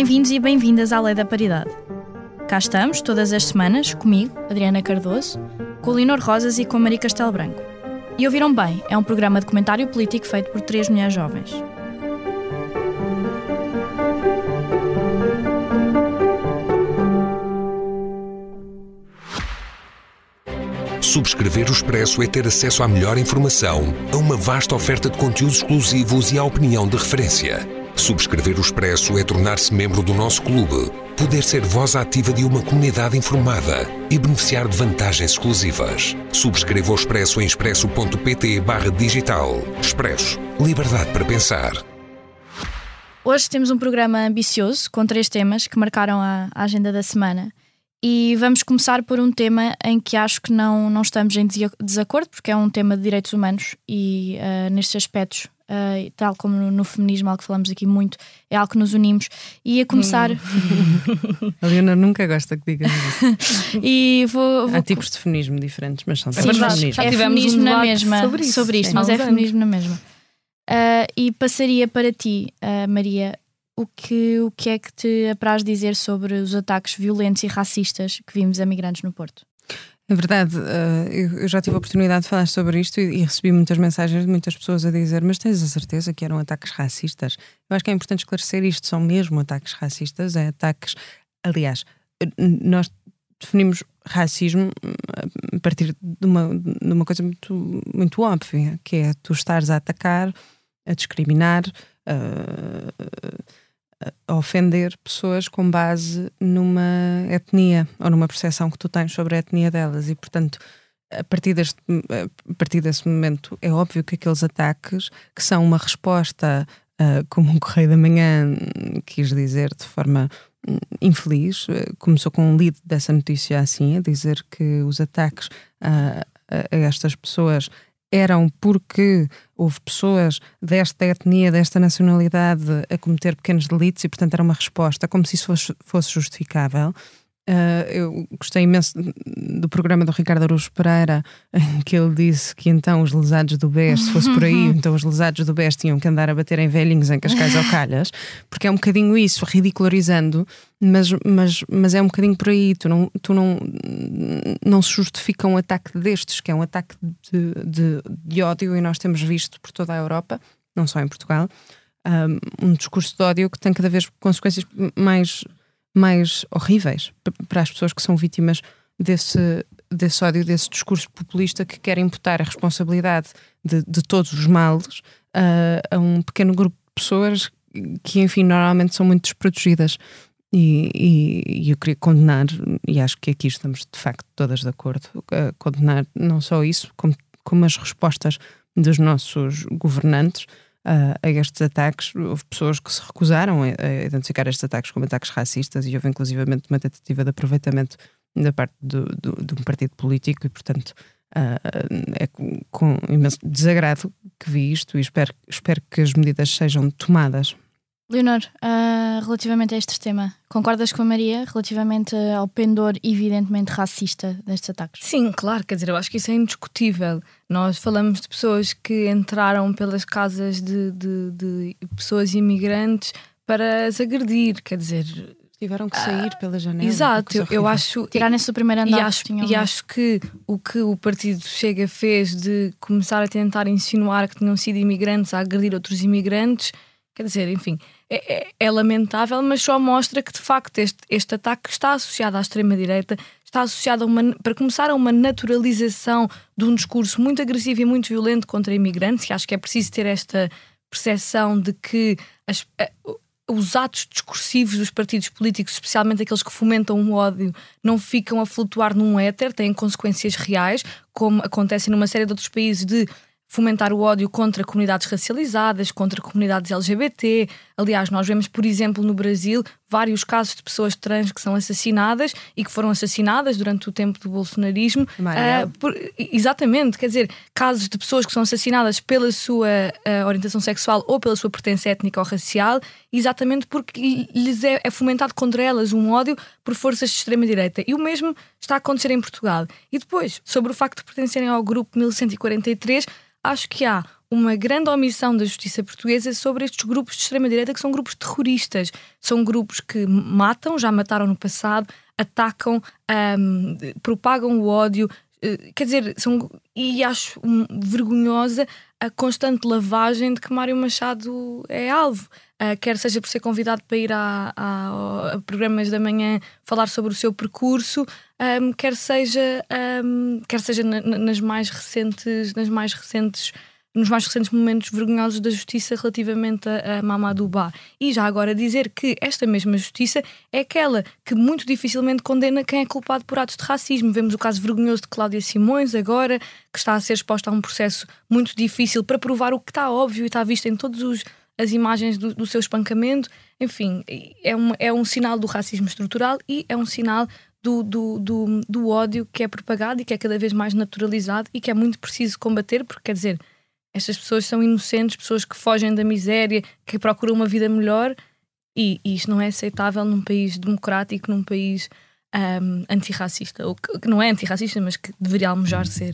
Bem-vindos e bem-vindas à Lei da Paridade. Cá estamos, todas as semanas, comigo, Adriana Cardoso, com o Leonor Rosas e com a Maria Castelo Branco. E ouviram bem, é um programa de comentário político feito por 3 mulheres jovens. Subscrever o Expresso é ter acesso à melhor informação, a uma vasta oferta de conteúdos exclusivos e à opinião de referência. Subscrever o Expresso é tornar-se membro do nosso clube, poder ser voz ativa de uma comunidade informada e beneficiar de vantagens exclusivas. Subscreva o Expresso em expresso.pt/digital. Expresso. Liberdade para pensar. Hoje temos um programa ambicioso, com 3 temas que marcaram a agenda da semana. E vamos começar por um tema em que acho que não estamos em desacordo, porque é um tema de direitos humanos e nestes aspectos, tal como no feminismo, algo que falamos aqui muito, é algo que nos unimos. E a começar... A Leonor nunca gosta que digas isso. E Há tipos de feminismo diferentes, mas são Sim, todos mas feminismo. é feminismo na mesma, sobre isto, mas é feminismo na mesma. E passaria para ti, Maria... O que é que te apraz dizer sobre os ataques violentos e racistas que vimos a migrantes no Porto? É verdade, eu já tive a oportunidade de falar sobre isto e recebi muitas mensagens de muitas pessoas a dizer: mas tens a certeza que eram ataques racistas? Eu acho que é importante esclarecer isto, são mesmo ataques racistas, ataques... Aliás, nós definimos racismo a partir de uma coisa muito óbvia, que é tu estares a atacar, a discriminar, a ofender pessoas com base numa etnia ou numa percepção que tu tens sobre a etnia delas. E, portanto, a partir desse momento é óbvio que aqueles ataques, que são uma resposta, como o Correio da Manhã quis dizer de forma infeliz, começou com um lead dessa notícia assim, a dizer que os ataques a estas pessoas eram porque houve pessoas desta etnia, desta nacionalidade a cometer pequenos delitos e, portanto, era uma resposta, como se isso fosse justificável. Eu gostei imenso do programa do Ricardo Araújo Pereira, em que ele disse que então os lesados do BES, se fosse por aí, então os lesados do BES tinham que andar a bater em velhinhos em Cascais ou Calhas, porque é um bocadinho isso, ridicularizando, mas é um bocadinho por aí. Tu não se justifica um ataque destes, que é um ataque de ódio, e nós temos visto por toda a Europa, não só em Portugal, um discurso de ódio que tem cada vez consequências mais horríveis para as pessoas que são vítimas desse ódio, desse discurso populista que quer imputar a responsabilidade de todos os males a um pequeno grupo de pessoas que, enfim, normalmente são muito desprotegidas. E eu queria condenar, e acho que aqui estamos de facto todas de acordo, condenar não só isso, como as respostas dos nossos governantes a estes ataques. Houve pessoas que se recusaram a identificar estes ataques como ataques racistas, e houve inclusivamente uma tentativa de aproveitamento da parte de um partido político, e portanto é com imenso desagrado que vi isto, e espero que as medidas sejam tomadas. Leonor, relativamente a este tema, concordas com a Maria relativamente ao pendor evidentemente racista destes ataques? Sim, claro, quer dizer, eu acho que isso é indiscutível. Nós falamos de pessoas que entraram pelas casas de pessoas imigrantes para as agredir, quer dizer... Tiveram que sair pela janela. Exato, eu acho... Tirarem-se do primeiro andar. E acho que o Partido Chega fez de começar a tentar insinuar que tinham sido imigrantes a agredir outros imigrantes, quer dizer, enfim... É lamentável, mas só mostra que de facto este ataque está associado à extrema-direita, está associado para começar a uma naturalização de um discurso muito agressivo e muito violento contra imigrantes, e acho que é preciso ter esta percepção de que os atos discursivos dos partidos políticos, especialmente aqueles que fomentam o ódio, não ficam a flutuar num éter, têm consequências reais, como acontece numa série de outros países, de fomentar o ódio contra comunidades racializadas, contra comunidades LGBT. Aliás, nós vemos, por exemplo, no Brasil, vários casos de pessoas trans que são assassinadas e que foram assassinadas durante o tempo do bolsonarismo. Exatamente, quer dizer, casos de pessoas que são assassinadas pela sua orientação sexual ou pela sua pertença étnica ou racial, exatamente porque lhes é fomentado contra elas um ódio por forças de extrema-direita. E o mesmo está a acontecer em Portugal. E depois, sobre o facto de pertencerem ao grupo 1143, acho que há uma grande omissão da justiça portuguesa sobre estes grupos de extrema-direita, que são grupos terroristas. São grupos que matam, já mataram no passado, atacam, propagam o ódio. Quer dizer, e acho vergonhosa a constante lavagem de que Mário Machado é alvo. Quer seja por ser convidado para ir a programas da manhã falar sobre o seu percurso, quer seja nos mais recentes momentos vergonhosos da justiça relativamente a Mamadou Ba. E já agora dizer que esta mesma justiça é aquela que muito dificilmente condena quem é culpado por atos de racismo. Vemos o caso vergonhoso de Cláudia Simões agora, que está a ser exposta a um processo muito difícil para provar o que está óbvio e está visto em todas as imagens do seu espancamento. Enfim, é um sinal do racismo estrutural e é um sinal do ódio que é propagado e que é cada vez mais naturalizado e que é muito preciso combater, porque quer dizer, estas pessoas são inocentes, pessoas que fogem da miséria, que procuram uma vida melhor, e isto não é aceitável num país democrático, num país antirracista, ou que não é antirracista, mas que deveria almejar ser.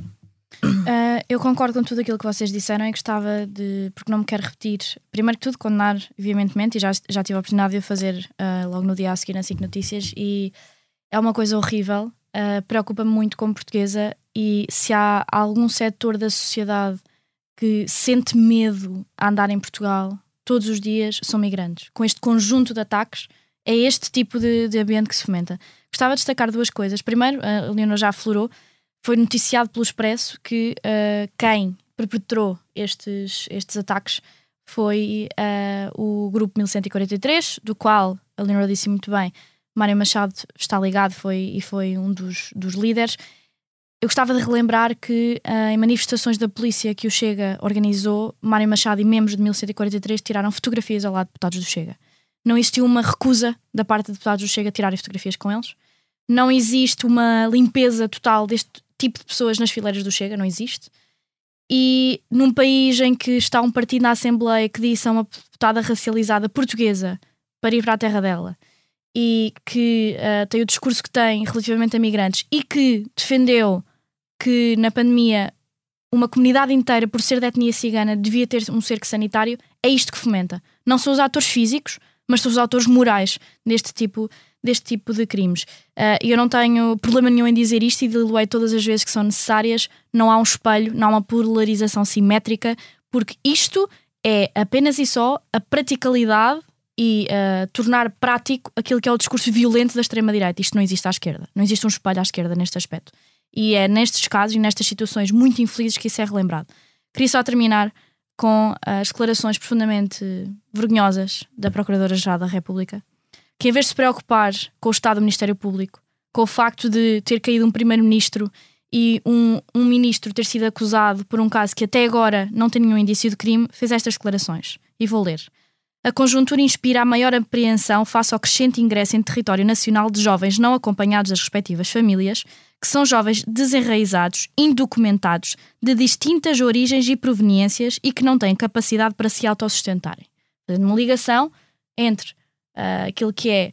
Eu concordo com tudo aquilo que vocês disseram e gostava de, porque não me quero repetir, primeiro que tudo condenar veementemente, e já tive a oportunidade de o fazer logo no dia a seguir na SIC Notícias, e é uma coisa horrível, preocupa-me muito como portuguesa, e se há algum setor da sociedade que sente medo a andar em Portugal todos os dias, são migrantes. Com este conjunto de ataques, é este tipo de ambiente que se fomenta. Gostava de destacar duas coisas. Primeiro, a Leonor já aflorou, foi noticiado pelo Expresso que quem perpetrou estes ataques foi o Grupo 1143, do qual, a Leonor disse muito bem, Mário Machado está ligado e foi um dos líderes. Eu gostava de relembrar que em manifestações da polícia que o Chega organizou, Mário Machado e membros de 1143 tiraram fotografias ao lado de deputados do Chega. Não existiu uma recusa da parte de deputados do Chega a tirarem fotografias com eles. Não existe uma limpeza total deste tipo de pessoas nas fileiras do Chega, não existe. E num país em que está um partido na Assembleia que disse a uma deputada racializada portuguesa para ir para a terra dela e que tem o discurso que tem relativamente a migrantes e que defendeu que na pandemia uma comunidade inteira, por ser de etnia cigana, devia ter um cerco sanitário, é isto que fomenta. Não são os atores físicos, mas são os atores morais deste tipo de crimes. E eu não tenho problema nenhum em dizer isto e diluei todas as vezes que são necessárias. Não há um espelho, não há uma polarização simétrica, porque isto é apenas e só a praticalidade e tornar prático aquilo que é o discurso violento da extrema-direita. Isto não existe à esquerda. Não existe um espelho à esquerda neste aspecto. E é nestes casos e nestas situações muito infelizes que isso é relembrado. Queria só terminar com as declarações profundamente vergonhosas da Procuradora-Geral da República, que em vez de se preocupar com o estado do Ministério Público, com o facto de ter caído um primeiro-ministro e um ministro ter sido acusado por um caso que até agora não tem nenhum indício de crime, fez estas declarações. E vou ler. A conjuntura inspira a maior apreensão face ao crescente ingresso em território nacional de jovens não acompanhados das respectivas famílias, que são jovens desenraizados, indocumentados, de distintas origens e proveniências e que não têm capacidade para se autossustentarem. Fazendo uma ligação entre aquilo que é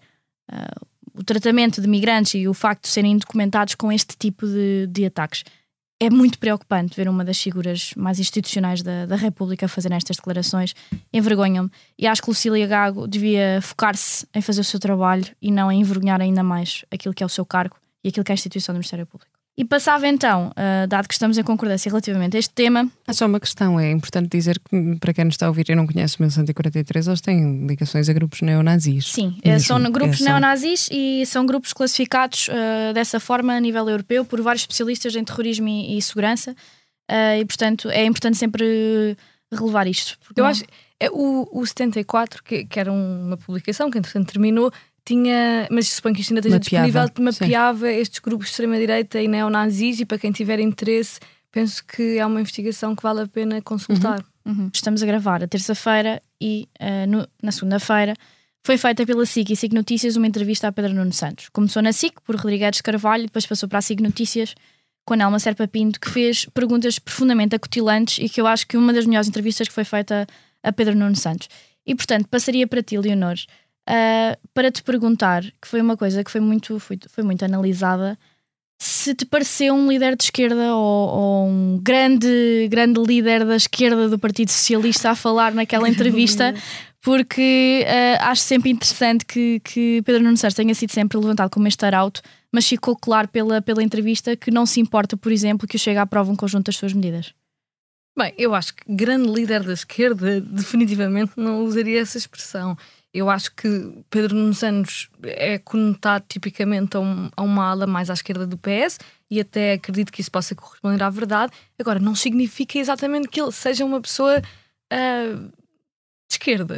o tratamento de migrantes e o facto de serem indocumentados com este tipo de ataques. É muito preocupante ver uma das figuras mais institucionais da República fazer estas declarações. Envergonham-me. E acho que Lucília Gago devia focar-se em fazer o seu trabalho e não em envergonhar ainda mais aquilo que é o seu cargo e aquilo que é a instituição do Ministério Público. E passava então, dado que estamos em concordância relativamente a este tema... Há só uma questão, é importante dizer que para quem nos está a ouvir e não conhece o 1143, eles têm ligações a grupos neonazis. Sim, são grupos neonazis e são grupos classificados dessa forma a nível europeu por vários especialistas em terrorismo e segurança e portanto é importante sempre relevar isto. Eu acho o 74, que era uma publicação que entretanto terminou, tinha, mas suponho que isto ainda esteja disponível, mapeava estes grupos de extrema-direita e neonazis, e para quem tiver interesse, penso que é uma investigação que vale a pena consultar. Estamos a gravar a terça-feira e na segunda-feira foi feita pela SIC e SIC Notícias uma entrevista a Pedro Nuno Santos. Começou na SIC por Rodrigues Carvalho, depois passou para a SIC Notícias com a Nelma Serpa Pinto, que fez perguntas profundamente acutilantes e que eu acho que uma das melhores entrevistas que foi feita a Pedro Nuno Santos. E portanto passaria para ti, Leonor, para te perguntar, que foi uma coisa que foi muito analisada, se te pareceu um líder de esquerda ou um grande líder da esquerda do Partido Socialista a falar naquela entrevista, porque acho sempre interessante que Pedro Nuno Santos tenha sido sempre levantado como este arauto, mas ficou claro pela entrevista que não se importa, por exemplo, que o Chega aprove um conjunto das suas medidas. Bem, eu acho que grande líder da esquerda definitivamente não usaria essa expressão. Eu acho que Pedro Nuno Santos é conotado tipicamente a uma ala mais à esquerda do PS e até acredito que isso possa corresponder à verdade. Agora, não significa exatamente que ele seja uma pessoa de esquerda.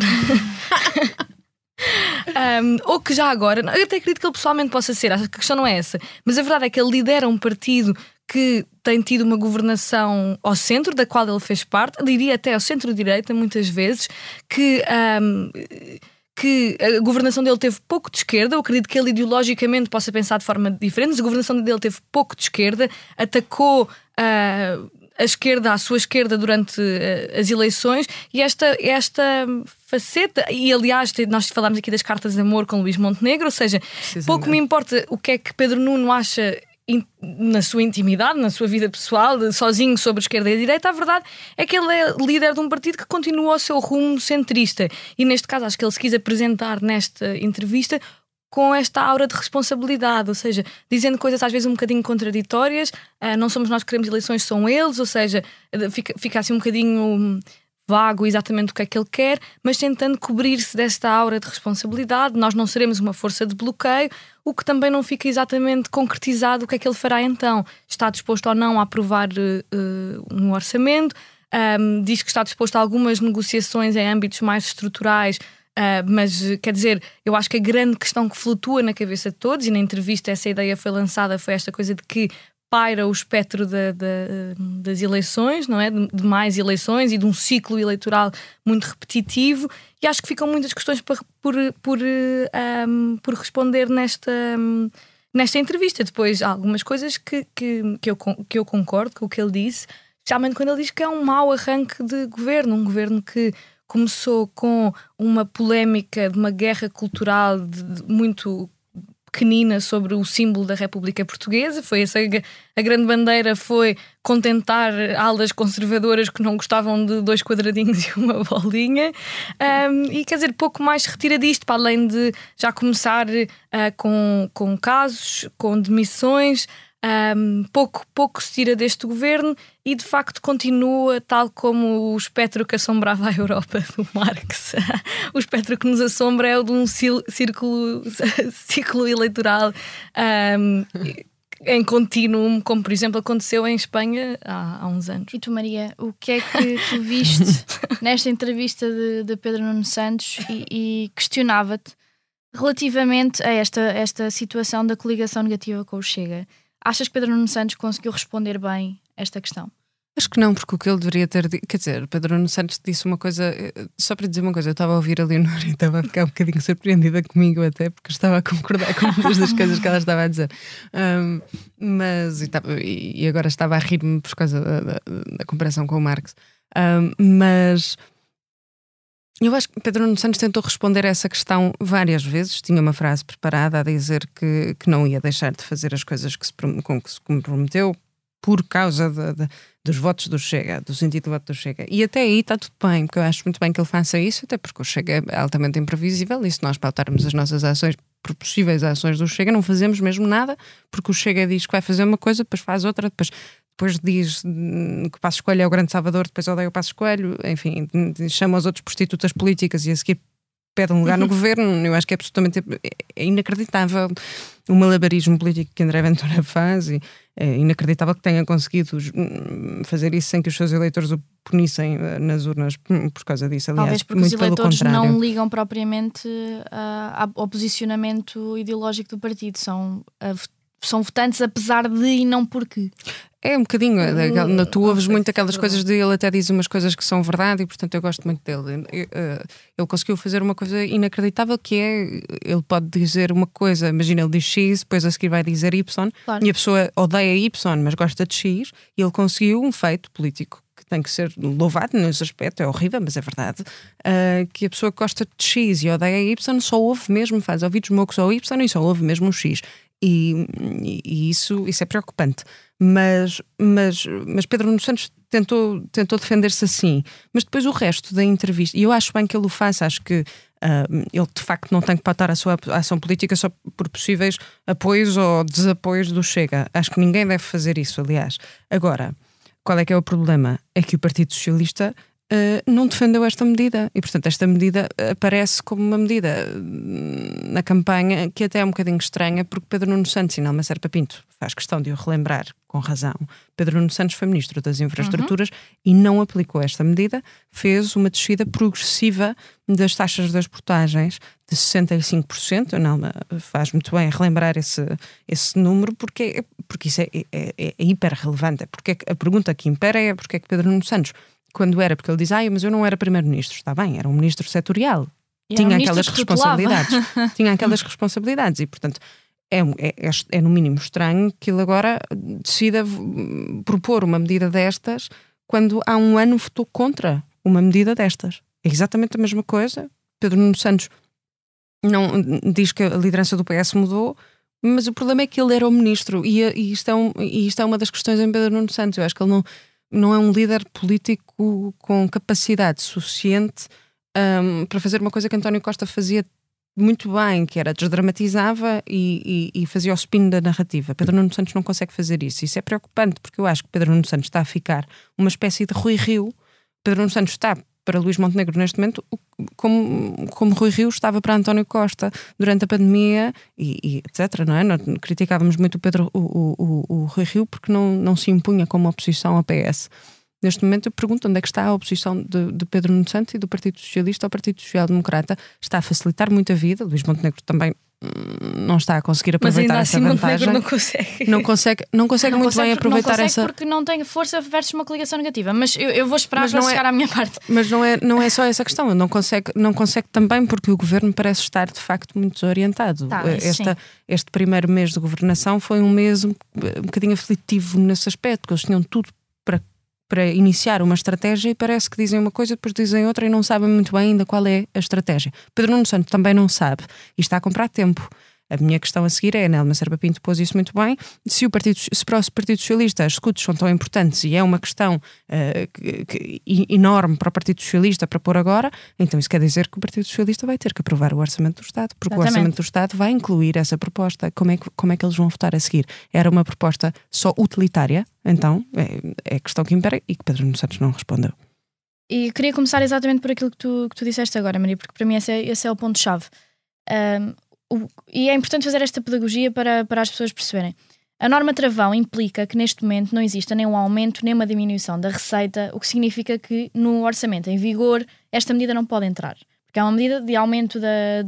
Ou que já agora, eu até acredito que ele pessoalmente possa ser, acho que a questão não é essa, mas a verdade é que ele lidera um partido que tem tido uma governação ao centro, da qual ele fez parte, diria até ao centro-direita muitas vezes, que a governação dele teve pouco de esquerda. Eu acredito que ele ideologicamente possa pensar de forma diferente, mas a governação dele teve pouco de esquerda, atacou a esquerda, à sua esquerda durante as eleições, e esta faceta, e aliás nós falámos aqui das cartas de amor com Luís Montenegro, ou seja, pouco me importa o que é que Pedro Nuno acha na sua intimidade, na sua vida pessoal, sozinho sobre a esquerda e a direita. A verdade é que ele é líder de um partido que continua o seu rumo centrista, e neste caso acho que ele se quis apresentar nesta entrevista com esta aura de responsabilidade, ou seja, dizendo coisas às vezes um bocadinho contraditórias. Não somos nós que queremos eleições, são eles, ou seja, fica assim um bocadinho vago exatamente o que é que ele quer, mas tentando cobrir-se desta aura de responsabilidade. Nós não seremos uma força de bloqueio, o que também não fica exatamente concretizado o que é que ele fará então. Está disposto ou não a aprovar um orçamento, diz que está disposto a algumas negociações em âmbitos mais estruturais, mas quer dizer, eu acho que a grande questão que flutua na cabeça de todos, e na entrevista essa ideia foi lançada, foi esta coisa de que paira o espectro das eleições, não é? De mais eleições e de um ciclo eleitoral muito repetitivo, e acho que ficam muitas questões por responder nesta entrevista. Depois há algumas coisas que eu concordo com o que ele disse, especialmente quando ele diz que é um mau arranque de governo, um governo que começou com uma polémica de uma guerra cultural muito pequenina sobre o símbolo da República Portuguesa. Foi essa a grande bandeira, foi contentar alas conservadoras que não gostavam de 2 quadradinhos e uma bolinha, e quer dizer, pouco mais retira disto, para além de já começar com casos, com demissões. Pouco se tira deste governo, e de facto continua tal como o espectro que assombrava a Europa do Marx. O espectro que nos assombra é o de um ciclo eleitoral em contínuo, como por exemplo aconteceu em Espanha há uns anos. E tu, Maria, o que é que tu viste nesta entrevista de Pedro Nuno Santos e questionava-te relativamente a esta situação da coligação negativa com o Chega? Achas que Pedro Nuno Santos conseguiu responder bem a esta questão? Acho que não, porque o que ele deveria ter dito, quer dizer, Pedro Nuno Santos disse uma coisa, só para dizer uma coisa, eu estava a ouvir a Leonor e estava a ficar um bocadinho surpreendida comigo até, porque estava a concordar com muitas das coisas que ela estava a dizer, e agora estava a rir-me por causa da comparação com o Marx, mas eu acho que Pedro Nuno Santos tentou responder a essa questão várias vezes. Tinha uma frase preparada a dizer que não ia deixar de fazer as coisas com que se comprometeu por causa dos votos do Chega, do sentido do voto do Chega. E até aí está tudo bem, porque eu acho muito bem que ele faça isso, até porque o Chega é altamente imprevisível, e se nós pautarmos as nossas ações por possíveis ações do Chega, não fazemos mesmo nada, porque o Chega diz que vai fazer uma coisa, depois faz outra, depois diz que o Passos Coelho é o grande salvador, depois odeia o Passos Coelho, enfim, chama os outros prostitutas políticas e a seguir pede um lugar no governo. Eu acho que é absolutamente inacreditável o malabarismo político que André Ventura faz, e é inacreditável que tenha conseguido fazer isso sem que os seus eleitores o punissem nas urnas por causa disso. Aliás, talvez porque muito os eleitores pelo contrário. não ligam propriamente ao posicionamento ideológico do partido, são votantes apesar de e não porque. É um bocadinho, tu ouves muito aquelas coisas de ele até diz umas coisas que são verdade, e portanto eu gosto muito dele. Ele conseguiu fazer uma coisa inacreditável, que é, ele pode dizer uma coisa, imagina, ele diz X, depois a seguir vai dizer Y, claro. E a pessoa odeia Y, mas gosta de X, e ele conseguiu um feito político que tem que ser louvado nesse aspecto, é horrível, mas é verdade, que a pessoa que gosta de X e odeia Y só ouve mesmo, faz ouvidos mocos ao Y e só ouve mesmo um X. E isso é preocupante. Mas Pedro Nuno Santos tentou defender-se assim. Mas depois o resto da entrevista, e eu acho bem que ele o faça, acho que ele de facto não tem que pautar a sua ação política só por possíveis apoios ou desapoios do Chega. Acho que ninguém deve fazer isso, aliás. Agora, qual é que é o problema? É que o Partido Socialista não defendeu esta medida e, portanto, esta medida aparece como uma medida na campanha que até é um bocadinho estranha, porque Pedro Nuno Santos e Nelma Serpa Pinto faz questão de o relembrar com razão. Pedro Nuno Santos foi Ministro das Infraestruturas e não aplicou esta medida, fez uma descida progressiva das taxas das portagens de 65%. A Nelma faz muito bem relembrar esse número, porque isso é hiper relevante. Porque a pergunta que impera é porque é que Pedro Nuno Santos, quando era, porque ele diz, mas eu não era Primeiro-Ministro, está bem, era um Ministro setorial, tinha aquelas responsabilidades, e portanto é no mínimo estranho que ele agora decida propor uma medida destas quando há um ano votou contra uma medida destas. É exatamente a mesma coisa. Pedro Nuno Santos não diz que a liderança do PS mudou, mas o problema é que ele era o Ministro e isto é uma das questões em Pedro Nuno Santos. Eu acho que ele não é um líder político com capacidade suficiente para fazer uma coisa que António Costa fazia muito bem, que era desdramatizava e fazia o spin da narrativa. Pedro Nuno Santos não consegue fazer isso. Isso é preocupante, porque eu acho que Pedro Nuno Santos está a ficar uma espécie de Rui Rio. Pedro Nuno Santos está para Luís Montenegro neste momento como Rui Rio estava para António Costa durante a pandemia e etc, não é? Nós criticávamos muito o Rui Rio porque não se impunha como oposição ao PS. Neste momento eu pergunto onde é que está a oposição de Pedro Nuno Santos e do Partido Socialista ao Partido Social Democrata. Está a facilitar muito a vida. Luís Montenegro também não está a conseguir aproveitar essa vantagem. Não consegue muito bem aproveitar essa. Porque não tem força versus uma coligação negativa. Mas eu vou esperar para chegar à minha parte. Mas não é só essa questão. Não consegue também porque o governo parece estar de facto muito desorientado. Este primeiro mês de governação foi um mês um bocadinho aflitivo nesse aspecto, porque eles tinham tudo para iniciar uma estratégia e parece que dizem uma coisa, depois dizem outra e não sabem muito bem ainda qual é a estratégia. Pedro Nuno Santos também não sabe e está a comprar tempo. A minha questão a seguir é, a Nelma Serpa Pinto pôs isso muito bem, se para o Partido Socialista as escutas são tão importantes e é uma questão enorme para o Partido Socialista para pôr agora, então isso quer dizer que o Partido Socialista vai ter que aprovar o Orçamento do Estado, porque o Orçamento do Estado vai incluir essa proposta. Como é que eles vão votar a seguir? Era uma proposta só utilitária? Então é a questão que impera e que Pedro Nuno Santos não respondeu. E queria começar exatamente por aquilo que tu disseste agora, Maria, porque para mim esse é o ponto-chave. E é importante fazer esta pedagogia para as pessoas perceberem. A norma travão implica que neste momento não exista nem um aumento nem uma diminuição da receita, o que significa que no orçamento em vigor esta medida não pode entrar, porque é uma medida de aumento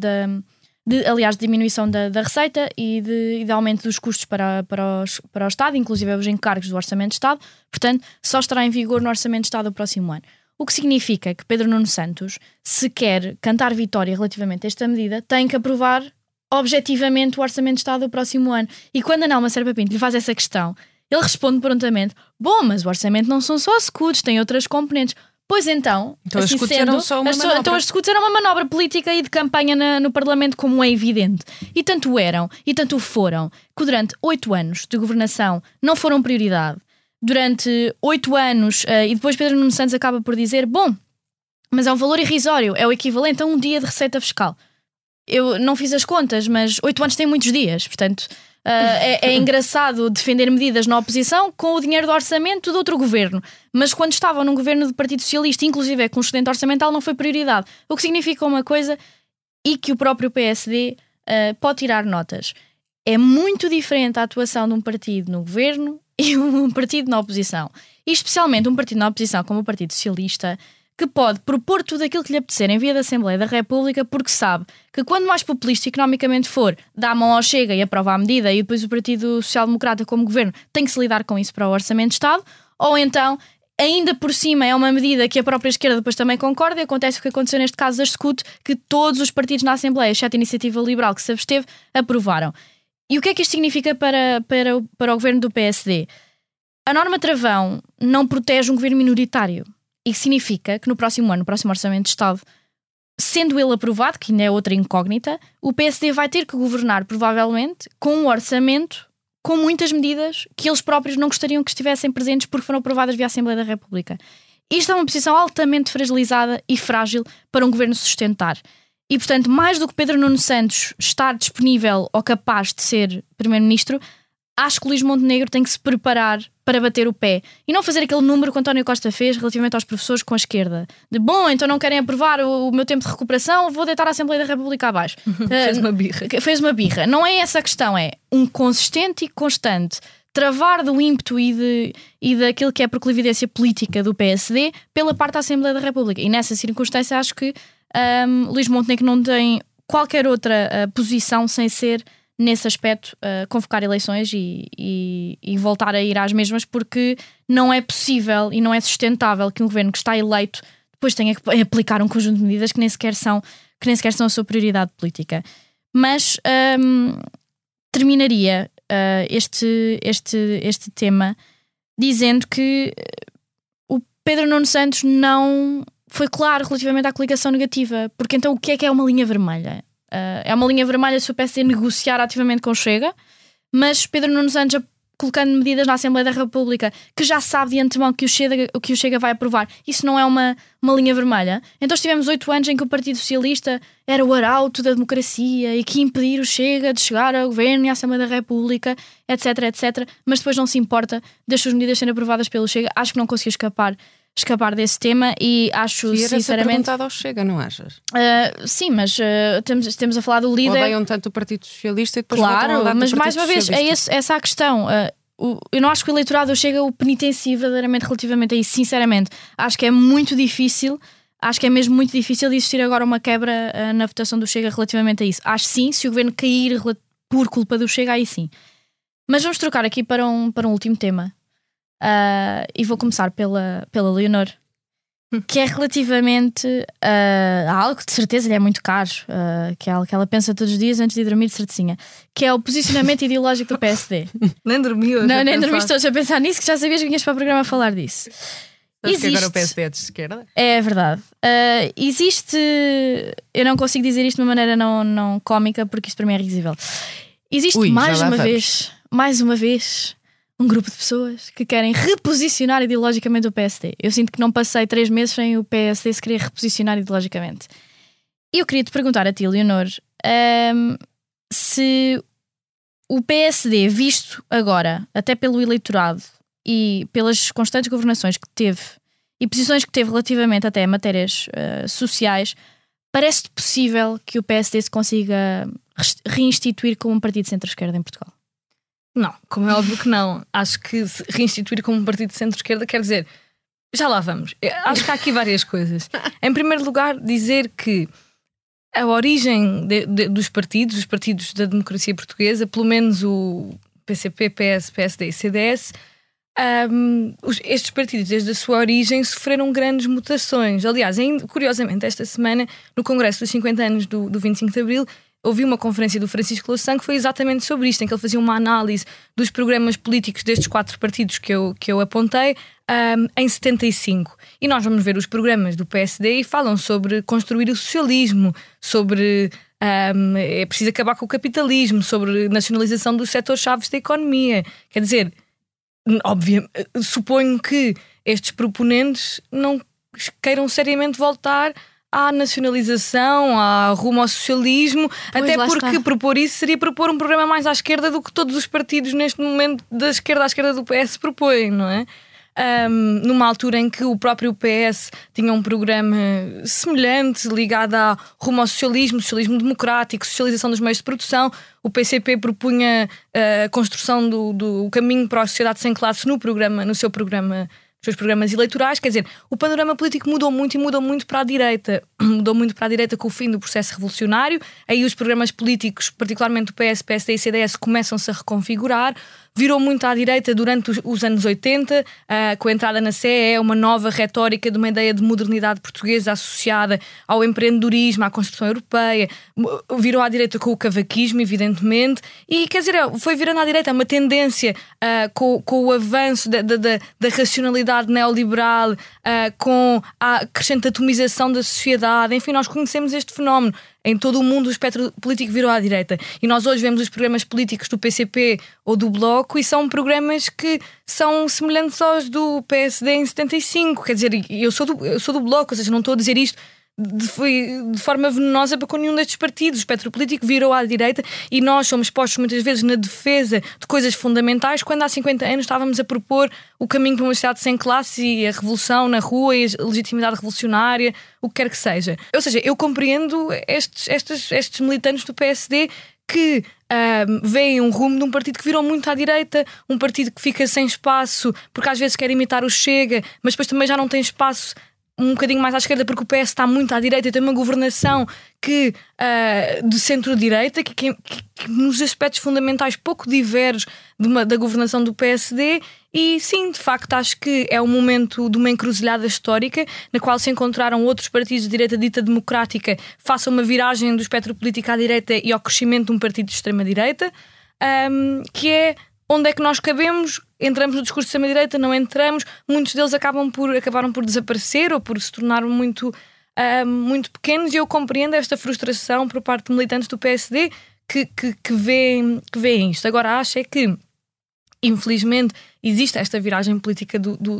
aliás, de diminuição da receita e de aumento dos custos para o Estado, inclusive os encargos do Orçamento de Estado. Portanto, só estará em vigor no Orçamento de Estado do próximo ano. O que significa que Pedro Nuno Santos, se quer cantar vitória relativamente a esta medida, tem que aprovar objetivamente o Orçamento de Estado do próximo ano. E quando a Nelma Serpa Pinto lhe faz essa questão, ele responde prontamente: bom, mas o orçamento não são só escudos, tem outras componentes. Pois então assim as escudos eram só uma manobra. Então as escudos eram uma manobra política e de campanha no Parlamento, como é evidente. E tanto eram, e tanto foram, que durante 8 anos de governação não foram prioridade. Durante 8 anos, e depois Pedro Nuno Santos acaba por dizer: bom, mas é um valor irrisório, é o equivalente a um dia de receita fiscal. Eu não fiz as contas, mas 8 anos têm muitos dias, portanto é engraçado defender medidas na oposição com o dinheiro do orçamento de outro governo, mas quando estavam num governo do Partido Socialista, inclusive com o excedente orçamental, não foi prioridade, o que significa uma coisa e que o próprio PSD pode tirar notas. É muito diferente a atuação de um partido no governo e um partido na oposição, e especialmente um partido na oposição como o Partido Socialista, que pode propor tudo aquilo que lhe apetecer em via da Assembleia da República, porque sabe que quando mais populista economicamente for, dá a mão ao Chega e aprova a medida, e depois o Partido Social Democrata como governo tem que se lidar com isso para o Orçamento de Estado, ou então, ainda por cima, é uma medida que a própria esquerda depois também concorda, e acontece o que aconteceu neste caso da SCUT, que todos os partidos na Assembleia, exceto a Iniciativa Liberal que se absteve, aprovaram. E o que é que isto significa para o governo do PSD? A norma travão não protege um governo minoritário. E significa que no próximo ano, no próximo Orçamento de Estado, sendo ele aprovado, que ainda é outra incógnita, o PSD vai ter que governar, provavelmente, com um orçamento com muitas medidas que eles próprios não gostariam que estivessem presentes porque foram aprovadas via Assembleia da República. Isto é uma posição altamente fragilizada e frágil para um governo sustentar. E, portanto, mais do que Pedro Nuno Santos estar disponível ou capaz de ser Primeiro-Ministro, acho que Luís Montenegro tem que se preparar para bater o pé e não fazer aquele número que António Costa fez relativamente aos professores com a esquerda. De bom, então não querem aprovar o meu tempo de recuperação, vou deitar a Assembleia da República abaixo. Fez uma birra. Fez uma birra. Não é essa a questão, é um consistente e constante travar do ímpeto e daquilo que é a proclividência política do PSD pela parte da Assembleia da República. E nessa circunstância acho que Luís Montenegro não tem qualquer outra posição sem ser, nesse aspecto, convocar eleições e voltar a ir às mesmas, porque não é possível e não é sustentável que um governo que está eleito depois tenha que aplicar um conjunto de medidas que nem sequer são a sua prioridade política. Mas terminaria este tema dizendo que o Pedro Nuno Santos não foi claro relativamente à coligação negativa, porque então o que é uma linha vermelha? É uma linha vermelha se o PSD negociar ativamente com o Chega, mas Pedro Nuno Santos colocando medidas na Assembleia da República que já sabe de antemão que o Chega vai aprovar, isso não é uma linha vermelha? Então tivemos 8 anos em que o Partido Socialista era o arauto da democracia e que ia impedir o Chega de chegar ao governo e à Assembleia da República, etc, etc, mas depois não se importa das suas medidas serem aprovadas pelo Chega. Acho que não conseguiu escapar desse tema e acho sinceramente... perguntado ao Chega, não achas? Sim, mas temos a falar do líder... Odeiam tanto o Partido Socialista e depois claro, mas mais uma vez Socialista. é essa a questão. Eu não acho que o eleitorado Chega o penitencie verdadeiramente relativamente a isso, sinceramente. Acho que é muito difícil, acho que é mesmo muito difícil de existir agora uma quebra na votação do Chega relativamente a isso. Acho sim, se o governo cair por culpa do Chega, aí sim. Mas vamos trocar aqui para um último tema. E vou começar pela Leonor, que é relativamente a algo que de certeza lhe é muito caro, que é algo que ela pensa todos os dias antes de dormir de certinha, que é o posicionamento ideológico do PSD. Nem dormi hoje. Não, nem dormiste hoje a pensar nisso, que já sabias que vinhas para o programa a falar disso. Existe... que agora o PSD é de esquerda? É verdade. Existe... Eu não consigo dizer isto de uma maneira não cómica, porque isto para mim é risível. Existe mais uma vez um grupo de pessoas que querem reposicionar ideologicamente o PSD. Eu sinto que não passei 3 meses sem o PSD se querer reposicionar ideologicamente. E eu queria te perguntar a ti, Leonor, se o PSD, visto agora, até pelo eleitorado e pelas constantes governações que teve e posições que teve relativamente até a matérias sociais, parece-te possível que o PSD se consiga reinstituir como um partido de centro-esquerda em Portugal? Não, como é óbvio que não. Acho que se reinstituir como um partido de centro-esquerda quer dizer... Já lá vamos. Acho que há aqui várias coisas. Em primeiro lugar, dizer que a origem dos partidos, os partidos da democracia portuguesa, pelo menos o PCP, PS, PSD e CDS, estes partidos desde a sua origem sofreram grandes mutações. Aliás, curiosamente, esta semana, no Congresso dos 50 anos do 25 de Abril, ouvi uma conferência do Francisco Louçã que foi exatamente sobre isto, em que ele fazia uma análise dos programas políticos destes 4 partidos que eu apontei em 75. E nós vamos ver os programas do PSD e falam sobre construir o socialismo, sobre é preciso acabar com o capitalismo, sobre nacionalização dos setores-chave da economia. Quer dizer, obviamente, suponho que estes proponentes não queiram seriamente voltar à nacionalização, rumo ao socialismo, pois, até porque propor isso seria propor um programa mais à esquerda do que todos os partidos neste momento da esquerda à esquerda do PS propõem, não é? Numa altura em que o próprio PS tinha um programa semelhante ligado rumo ao socialismo, socialismo democrático, socialização dos meios de produção, o PCP propunha a construção do caminho para a sociedade sem classes no seu programa, os seus programas eleitorais. Quer dizer, o panorama político mudou muito e mudou muito para a direita. Mudou muito para a direita com o fim do processo revolucionário. Aí os programas políticos, particularmente do PS, PSD e CDS, começam-se a reconfigurar. virou muito à direita durante os anos 80, com a entrada na CE, uma nova retórica de uma ideia de modernidade portuguesa associada ao empreendedorismo, à construção europeia, virou à direita com o cavaquismo, evidentemente, e quer dizer, foi virando à direita, uma tendência com o avanço da racionalidade neoliberal, com a crescente atomização da sociedade. Enfim, nós conhecemos este fenómeno. Em todo o mundo o espectro político virou à direita. E nós hoje vemos os programas políticos do PCP ou do Bloco e são programas que são semelhantes aos do PSD em 75. Quer dizer, eu sou do Bloco, ou seja, não estou a dizer isto de forma venenosa para com nenhum destes partidos. O espectro político virou à direita e nós somos postos muitas vezes na defesa de coisas fundamentais, quando há 50 anos estávamos a propor o caminho para uma sociedade sem classe e a revolução na rua e a legitimidade revolucionária, o que quer que seja. Ou seja, eu compreendo estes militantes do PSD que veem um rumo de um partido que virou muito à direita, um partido que fica sem espaço porque às vezes quer imitar o Chega, mas depois também já não tem espaço um bocadinho mais à esquerda porque o PS está muito à direita e tem uma governação que, de centro-direita que nos aspectos fundamentais pouco diverge da governação do PSD. E sim, de facto acho que é um momento de uma encruzilhada histórica na qual se encontraram outros partidos de direita dita democrática face a uma viragem do espectro político à direita e ao crescimento de um partido de extrema-direita, que é onde é que nós cabemos. Entramos no discurso de extrema-direita, não entramos. Muitos deles acabaram por desaparecer ou por se tornar muito pequenos, e eu compreendo esta frustração por parte de militantes do PSD que veem isto. Agora, acho é que, infelizmente, existe esta viragem política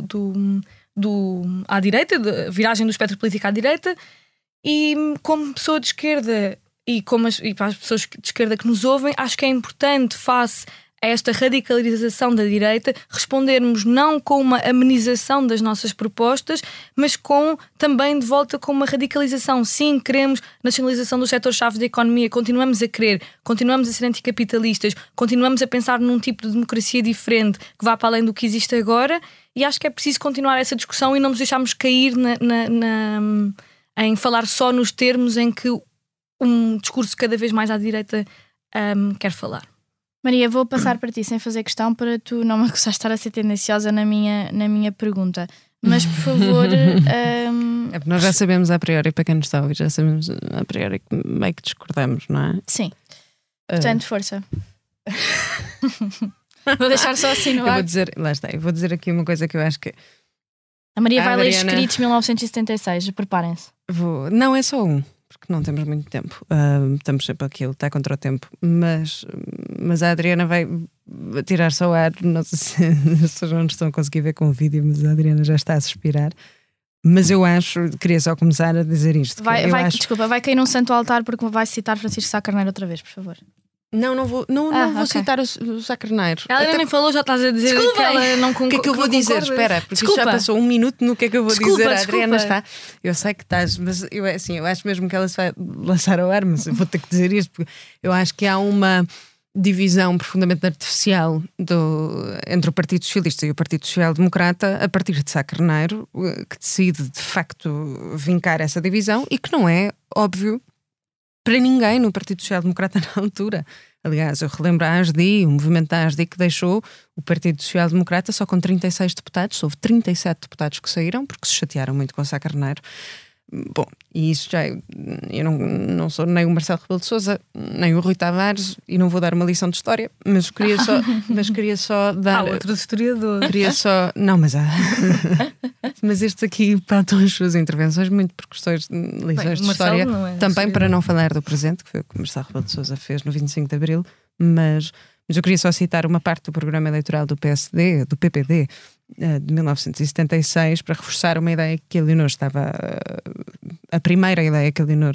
à direita, a viragem do espectro político à direita, e como pessoa de esquerda e para as pessoas de esquerda que nos ouvem, acho que é importante, face a esta radicalização da direita, respondermos não com uma amenização das nossas propostas, mas também de volta com uma radicalização. Sim, queremos nacionalização dos setores-chave da economia, continuamos a querer, continuamos a ser anticapitalistas, continuamos a pensar num tipo de democracia diferente que vá para além do que existe agora, e acho que é preciso continuar essa discussão e não nos deixarmos cair em falar só nos termos em que um discurso cada vez mais à direita quer falar. Maria, vou passar para ti sem fazer questão para tu não me acusar de estar a ser tendenciosa na minha pergunta. Mas, por favor... É porque nós já sabemos a priori, para quem nos está a ouvir, já sabemos a priori que meio que discordamos, não é? Sim. Portanto, força. Vou deixar só assim no ar. Eu vou dizer aqui uma coisa que eu acho que... A Maria vai ler escritos de 1976, preparem-se. Não, é só um. Porque não temos muito tempo, estamos sempre aqui a lutar contra o tempo, mas a Adriana vai tirar-se ao ar. Não sei se as pessoas não estão a conseguir ver com o vídeo, mas a Adriana já está a suspirar. Mas eu queria só começar a dizer isto. Desculpa, vai cair num santo altar porque vai citar Francisco Sá Carneiro outra vez, por favor. Não vou citar o Sá Carneiro. Ela nem falou, já estás a dizer. Desculpa, que ela não concorda. O que é que eu vou dizer? Espera, porque já passou um minuto no que é que eu vou dizer. A Adriana está. Eu sei que estás, mas eu acho mesmo que ela se vai lançar ao ar, mas eu vou ter que dizer isto, porque eu acho que há uma divisão profundamente artificial entre o Partido Socialista e o Partido Social Democrata a partir de Sá Carneiro, que decide de facto vincar essa divisão e que não é óbvio para ninguém no Partido Social Democrata na altura. Aliás, eu relembro a ASDI, o movimento da ASDI que deixou o Partido Social Democrata só com 36 deputados. Houve 37 deputados que saíram porque se chatearam muito com Sá Carneiro. Bom, e isso já... Eu não sou nem o Marcelo Rebelo de Sousa, nem o Rui Tavares, e não vou dar uma lição de história, mas queria só dar... outros historiadores. Não, mas estes aqui pautam as suas intervenções muito por questões de lições de história, também para não falar do presente, que foi o que o Marcelo Rebelo de Sousa fez no 25 de Abril, mas eu queria só citar uma parte do programa eleitoral do PSD, do PPD, de 1976, para reforçar uma ideia que a Leonor a primeira ideia que a Leonor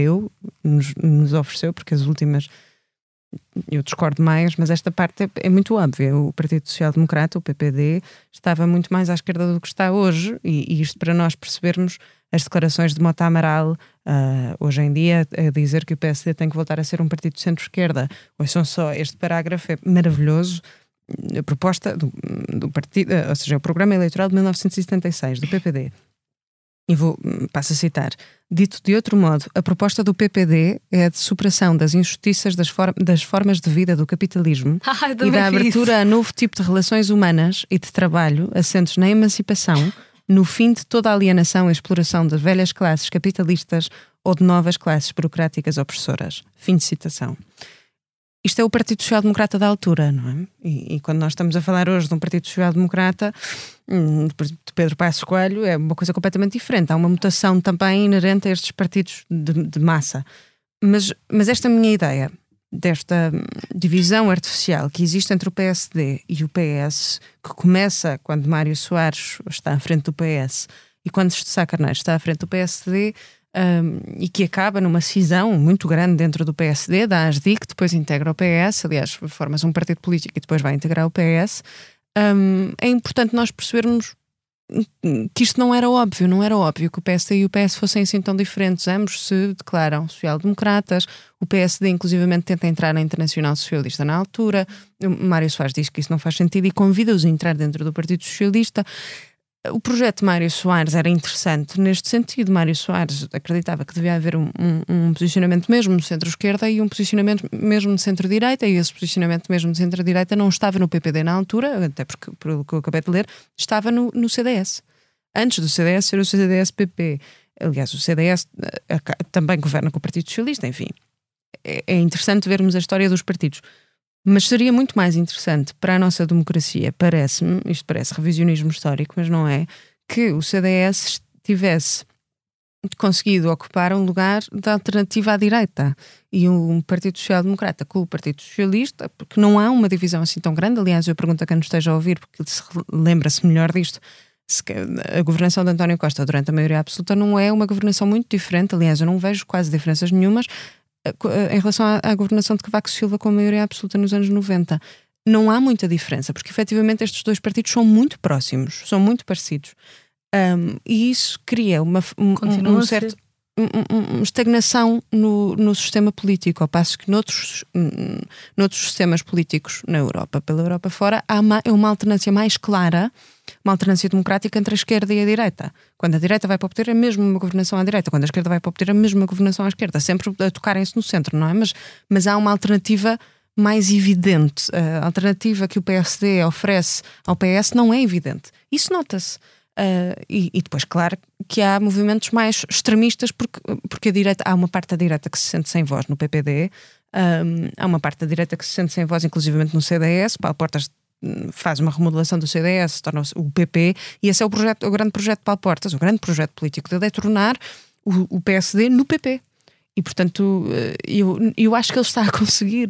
nos ofereceu, porque as últimas eu discordo mais, mas esta parte é muito óbvia. O Partido Social Democrata, o PPD, estava muito mais à esquerda do que está hoje, e isto para nós percebermos as declarações de Mota Amaral hoje em dia a dizer que o PSD tem que voltar a ser um partido de centro-esquerda. Ouçam só, este parágrafo é maravilhoso. A proposta do partido, ou seja, o programa eleitoral de 1976 do PPD. passo a citar: dito de outro modo, a proposta do PPD é a de superação das injustiças das formas de vida do capitalismo e da abertura a novo tipo de relações humanas e de trabalho assentes na emancipação, no fim de toda a alienação e exploração de velhas classes capitalistas ou de novas classes burocráticas opressoras. Fim de citação. Isto é o Partido Social Democrata da altura, não é? E quando nós estamos a falar hoje de um Partido Social Democrata, de Pedro Passos Coelho, é uma coisa completamente diferente. Há uma mutação também inerente a estes partidos de massa. Mas esta minha ideia, desta divisão artificial que existe entre o PSD e o PS, que começa quando Mário Soares está à frente do PS e quando Sá Carneiro está à frente do PSD, e que acaba numa cisão muito grande dentro do PSD, da ASDI, que depois integra o PS, aliás, forma-se um partido político e depois vai integrar o PS. É importante nós percebermos que isto não era óbvio que o PSD e o PS fossem assim tão diferentes. Ambos se declaram social-democratas, o PSD inclusivamente tenta entrar na Internacional Socialista na altura, o Mário Soares diz que isso não faz sentido e convida-os a entrar dentro do Partido Socialista. O projeto de Mário Soares era interessante neste sentido. Mário Soares acreditava que devia haver um posicionamento mesmo no centro-esquerda e um posicionamento mesmo no centro-direita, e esse posicionamento mesmo no centro-direita não estava no PPD na altura, até porque, pelo que eu acabei de ler, estava no CDS. Antes do CDS ser o CDS-PP. Aliás, o CDS também governa com o Partido Socialista, enfim. É interessante vermos a história dos partidos. Mas seria muito mais interessante para a nossa democracia, parece-me, isto parece revisionismo histórico, mas não é, que o CDS tivesse conseguido ocupar um lugar de alternativa à direita e um Partido Social Democrata com o Partido Socialista, porque não há uma divisão assim tão grande. Aliás, eu pergunto a quem nos esteja a ouvir, porque lembra-se melhor disto, a governação de António Costa durante a maioria absoluta não é uma governação muito diferente. Aliás, eu não vejo quase diferenças nenhumas em relação à governação de Cavaco Silva com a maioria absoluta nos anos 90. Não há muita diferença, porque efetivamente estes dois partidos são muito próximos, são muito parecidos. E isso cria uma estagnação no sistema político, ao passo que noutros sistemas políticos na Europa, pela Europa fora, há uma alternância mais clara, uma alternância democrática entre a esquerda e a direita. Quando a direita vai para o poder, é mesmo uma governação à direita. Quando a esquerda vai para o poder, é mesmo uma governação à esquerda. Sempre a tocarem-se no centro, não é? Mas há uma alternativa mais evidente. A alternativa que o PSD oferece ao PS não é evidente. Isso nota-se. E depois, claro, que há movimentos mais extremistas, porque a direita, há uma parte da direita que se sente sem voz no PPD, há uma parte da direita que se sente sem voz, inclusivamente no CDS. Paulo Portas faz uma remodelação do CDS, torna-se o PP, e esse é o grande projeto de Paulo Portas, o grande projeto político dele é tornar o PSD no PP. E, portanto, eu acho que ele está a conseguir,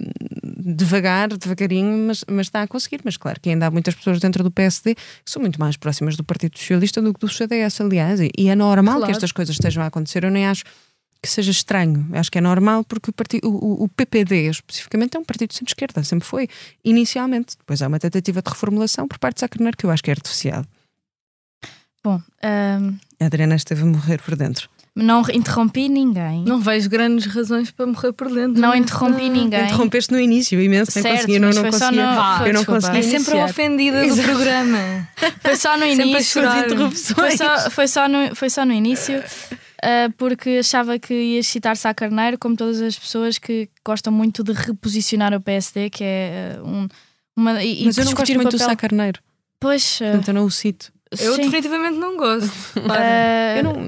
devagarinho, mas está a conseguir. Mas claro que ainda há muitas pessoas dentro do PSD que são muito mais próximas do Partido Socialista do que do CDS, aliás. E é normal que estas coisas estejam a acontecer. Eu nem acho que seja estranho. Acho que é normal porque o PPD, especificamente, é um partido de centro-esquerda. Sempre foi, inicialmente. Depois há uma tentativa de reformulação por parte de Sá Carneiro que eu acho que é artificial. Bom, a Adriana esteve a morrer por dentro. Não interrompi ninguém. Não vejo grandes razões para morrer por dentro. Não interrompi ninguém. Interrompeste no início, imenso. Certo, eu não conseguia. Eu não conseguia. É sempre a ofendida do programa. Foi só no início. Foi só no início. Porque achava que ias citar Sá Carneiro, como todas as pessoas que gostam muito de reposicionar o PSD, que é uma. Mas eu não gosto muito do Sá Carneiro. Pois. Portanto, eu não o cito. Eu definitivamente não gosto. Eu não.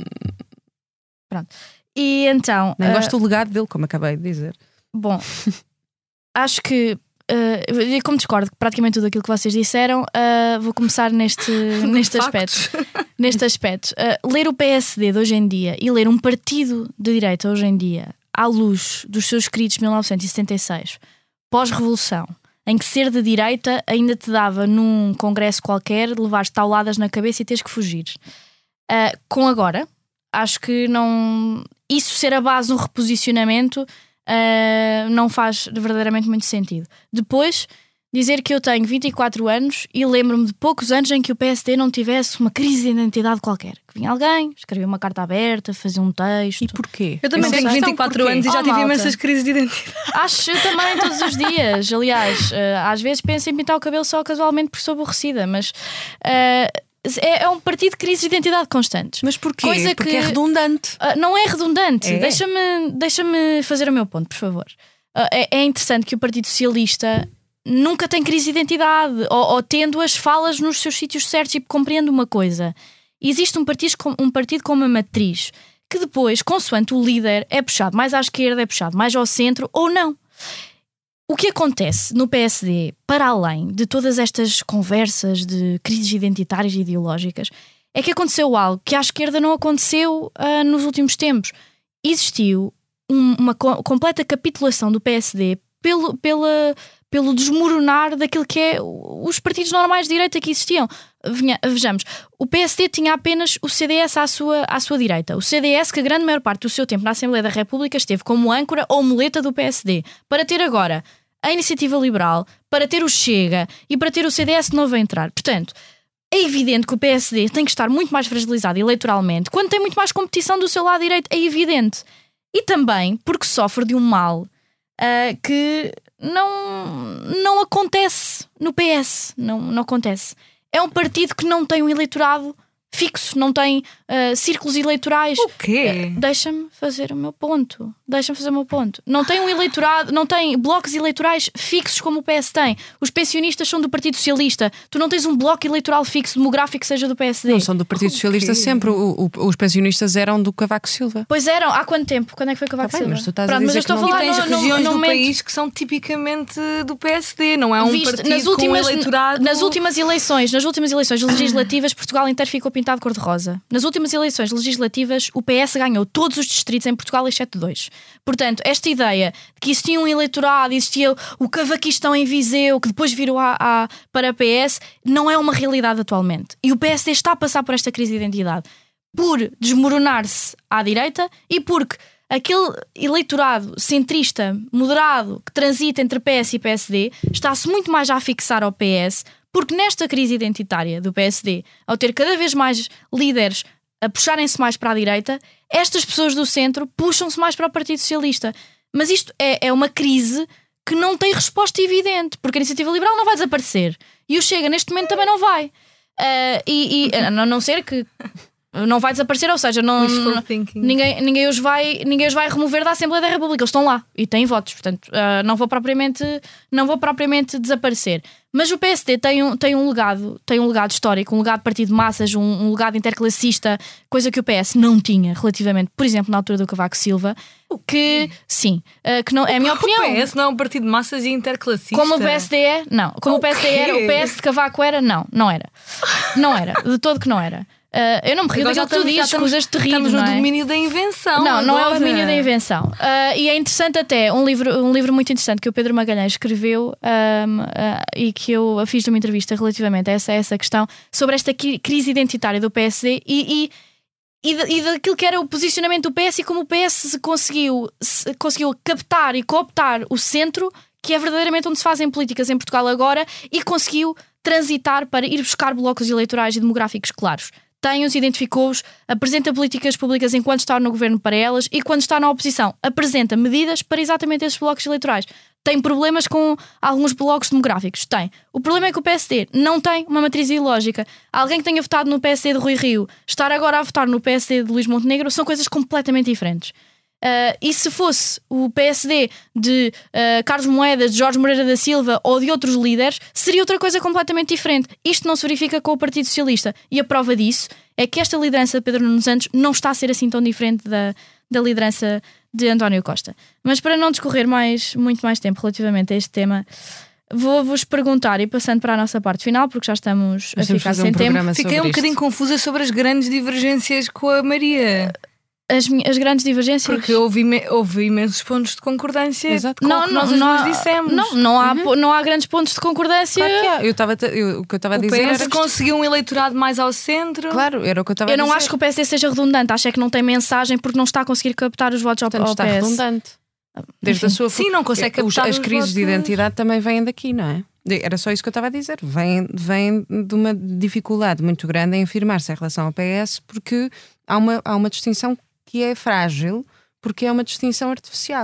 Pronto. E então. Nem gosto do legado dele, como acabei de dizer. Bom, acho que. Como discordo de praticamente tudo aquilo que vocês disseram, vou começar neste aspecto. Neste aspecto. Ler o PSD de hoje em dia e ler um partido de direita hoje em dia, à luz dos seus escritos de 1976, pós-revolução, em que ser de direita ainda te dava num congresso qualquer levares tauladas na cabeça e teres que fugir. Com agora, acho que não. Isso ser a base de um reposicionamento não faz verdadeiramente muito sentido. Depois, dizer que eu tenho 24 anos e lembro-me de poucos anos em que o PSD não tivesse uma crise de identidade qualquer. Que vinha alguém, escrevia uma carta aberta, fazia um texto. E porquê? Eu também tenho 24 anos e já tive imensas crises de identidade. Acho, eu também, todos os dias. Aliás, às vezes penso em pintar o cabelo só casualmente porque sou aborrecida, mas é um partido de crise de identidade constantes. Mas porquê? Porque é redundante. Não é redundante. Deixa-me fazer o meu ponto, por favor. É interessante que o Partido Socialista nunca tem crise de identidade, ou tendo as falas nos seus sítios certos, e compreendo uma coisa. Existe um partido com uma matriz que depois, consoante o líder, é puxado mais à esquerda, é puxado mais ao centro ou não. O que acontece no PSD, para além de todas estas conversas de crises identitárias e ideológicas, é que aconteceu algo que à esquerda não aconteceu nos últimos tempos. Existiu uma completa capitulação do PSD pelo desmoronar daquilo que é os partidos normais de direita que existiam. Vejamos, o PSD tinha apenas o CDS à sua direita. O CDS, que a grande maior parte do seu tempo na Assembleia da República esteve como âncora ou muleta do PSD. Para ter agora a Iniciativa Liberal, para ter o Chega e para ter o CDS de novo a entrar. Portanto, é evidente que o PSD tem que estar muito mais fragilizado eleitoralmente quando tem muito mais competição do seu lado direito. É evidente. E também porque sofre de um mal que não acontece no PS. Não acontece. É um partido que não tem um eleitorado fixo, não tem círculos eleitorais. O quê? Deixa-me fazer o meu ponto. Não tem um eleitorado, não tem blocos eleitorais fixos como o PS tem. Os pensionistas são do Partido Socialista. Tu não tens um bloco eleitoral fixo demográfico que seja do PSD. Não são do Partido Socialista sempre. Os pensionistas eram do Cavaco Silva. Pois eram. Há quanto tempo? Quando é que foi Cavaco Silva? Mas tu estás a dizer mas eu estou a falar tens regiões do país que são tipicamente do PSD. Não é um partido com eleitorado. Nas últimas eleições legislativas, Portugal inteiro ficou pintado de cor-de-rosa. Nas últimas eleições legislativas, o PS ganhou todos os distritos em Portugal, exceto 2. Portanto, esta ideia de que existia um eleitorado, existia o cavaquistão em Viseu, que depois virou para a PS, não é uma realidade atualmente. E o PSD está a passar por esta crise de identidade por desmoronar-se à direita e porque aquele eleitorado centrista, moderado, que transita entre PS e PSD, está-se muito mais a fixar ao PS. Porque nesta crise identitária do PSD, ao ter cada vez mais líderes a puxarem-se mais para a direita, estas pessoas do centro puxam-se mais para o Partido Socialista. Mas isto é uma crise que não tem resposta evidente, porque a Iniciativa Liberal não vai desaparecer. E o Chega, neste momento, também não vai. A não ser que não vai desaparecer, ou seja, ninguém os vai remover da Assembleia da República. Eles estão lá e têm votos, portanto não vou propriamente desaparecer. Mas o PSD tem um legado histórico, um legado de partido de massas, um legado interclassista, coisa que o PS não tinha relativamente, por exemplo, na altura do Cavaco Silva. Que sim, que não é a minha opinião. O PS não é um partido de massas e interclassista. Como o PSD é, não. Como o PSD era, o PS de Cavaco era, não era. Não era, de todo que não era. Eu não me rio daquilo que tu dizes, coisas terríveis. Estamos no domínio da invenção. Não é o domínio da invenção. E é interessante até, um livro muito interessante que o Pedro Magalhães escreveu e que eu fiz numa entrevista relativamente a essa questão, sobre esta crise identitária do PSD e daquilo que era o posicionamento do PS e como o PS conseguiu captar e cooptar o centro, que é verdadeiramente onde se fazem políticas em Portugal agora, e conseguiu transitar para ir buscar blocos eleitorais e demográficos claros. Tem-os, identificou-os, apresenta políticas públicas enquanto está no governo para elas e quando está na oposição apresenta medidas para exatamente esses blocos eleitorais. Tem problemas com alguns blocos demográficos? Tem. O problema é que o PSD não tem uma matriz ideológica. Alguém que tenha votado no PSD de Rui Rio, estar agora a votar no PSD de Luís Montenegro, são coisas completamente diferentes. E se fosse o PSD de Carlos Moedas, de Jorge Moreira da Silva ou de outros líderes, seria outra coisa completamente diferente. Isto não se verifica com o Partido Socialista. E a prova disso é que esta liderança de Pedro Nuno Santos não está a ser assim tão diferente da liderança de António Costa. Mas para não discorrer muito mais tempo relativamente a este tema, vou-vos perguntar, e passando para a nossa parte final, porque já estamos a ficar sem tempo. Fiquei um bocadinho confusa sobre as grandes divergências com a Maria. As grandes divergências. Porque houve imensos pontos de concordância. Exato. Com o que nós dissemos. Não há grandes pontos de concordância. Claro que há. O que eu estava a dizer era que conseguiu um eleitorado mais ao centro. Claro, era o que eu estava a dizer. Eu não acho que o PSD seja redundante. Acho é que não tem mensagem porque não está a conseguir captar os votos ao PS. Está redundante. Desde a sua... Sim, não consegue captar as crises votos. de identidade também vêm daqui, não é? Era só isso que eu estava a dizer. Vem de uma dificuldade muito grande em afirmar-se em relação ao PS, porque há uma distinção que é frágil, porque é uma distinção artificial.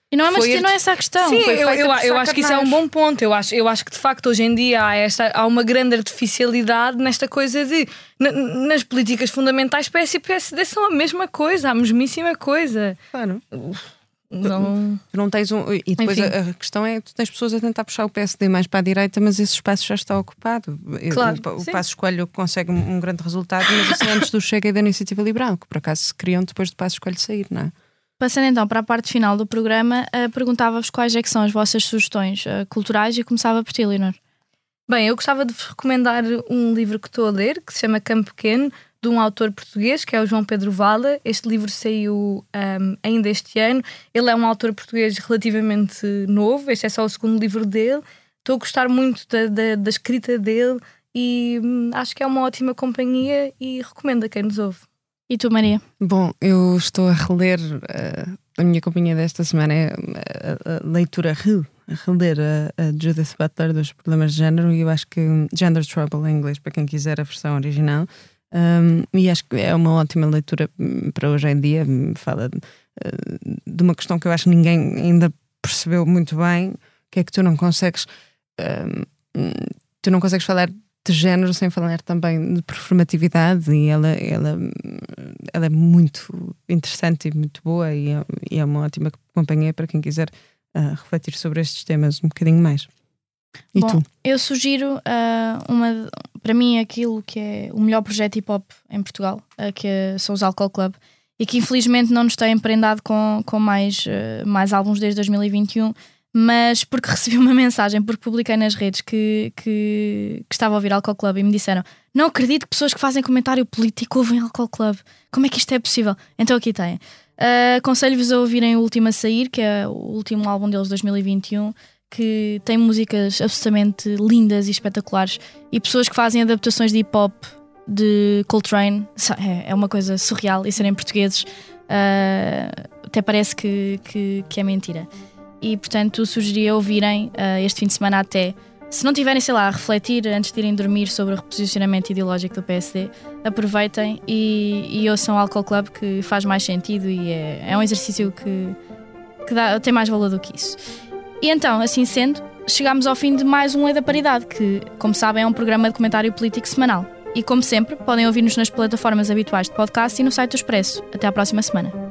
E não é essa a questão. Sim, eu acho que isso é um bom ponto. Eu acho que de facto hoje em dia há uma grande artificialidade nesta coisa de nas políticas fundamentais PS e PSD são a mesma coisa, a mesmíssima coisa. Claro. Não tens e depois a questão é, tu tens pessoas a tentar puxar o PSD mais para a direita, mas esse espaço já está ocupado. Claro, o Passos Coelho consegue um grande resultado, mas isso é antes do Chega e da Iniciativa Liberal, que por acaso se criam depois do Passos Coelho sair, não é? Passando então para a parte final do programa, perguntava-vos quais é que são as vossas sugestões culturais e começava por ti, Leonor. Bem, eu gostava de vos recomendar um livro que estou a ler, que se chama Campo Pequeno, de um autor português, que é o João Pedro Vala. Este livro saiu ainda este ano. Ele é um autor português relativamente novo, este é só o segundo livro dele. Estou a gostar muito da escrita dele e acho que é uma ótima companhia e recomendo a quem nos ouve. E tu, Maria? Bom, eu estou a reler, a minha companhia desta semana é a leitura, a reler a Judith Butler dos Problemas de Género, e eu acho que Gender Trouble em inglês, para quem quiser a versão original, e acho que é uma ótima leitura para hoje em dia. Fala de uma questão que eu acho que ninguém ainda percebeu muito bem, que é que tu não consegues falar de género sem falar também de performatividade, e ela é muito interessante e muito boa, e é uma ótima companhia para quem quiser refletir sobre estes temas um bocadinho mais. E bom, tu? Eu sugiro para mim aquilo que é o melhor projeto hip-hop em Portugal, que são os Alcohol Club, e que infelizmente não nos tem prendado com mais álbuns desde 2021, mas porque recebi uma mensagem, porque publiquei nas redes que estava a ouvir Alcohol Club e me disseram: não acredito que pessoas que fazem comentário político ouvem Alcohol Club, como é que isto é possível? Então aqui têm. Aconselho-vos a ouvirem o Último a Sair, que é o último álbum deles de 2021, que tem músicas absolutamente lindas e espetaculares, e pessoas que fazem adaptações de hip-hop de Coltrane, é uma coisa surreal, e serem portugueses até parece que é mentira. E portanto sugeria ouvirem este fim de semana até. Se não tiverem, sei lá, a refletir antes de irem dormir sobre o reposicionamento ideológico do PSD, aproveitem e ouçam o Alcohol Club, que faz mais sentido e é um exercício que tem mais valor do que isso. E então, assim sendo, chegámos ao fim de mais um Lei da Paridade, que, como sabem, é um programa de comentário político semanal. E como sempre, podem ouvir-nos nas plataformas habituais de podcast e no site do Expresso. Até à próxima semana.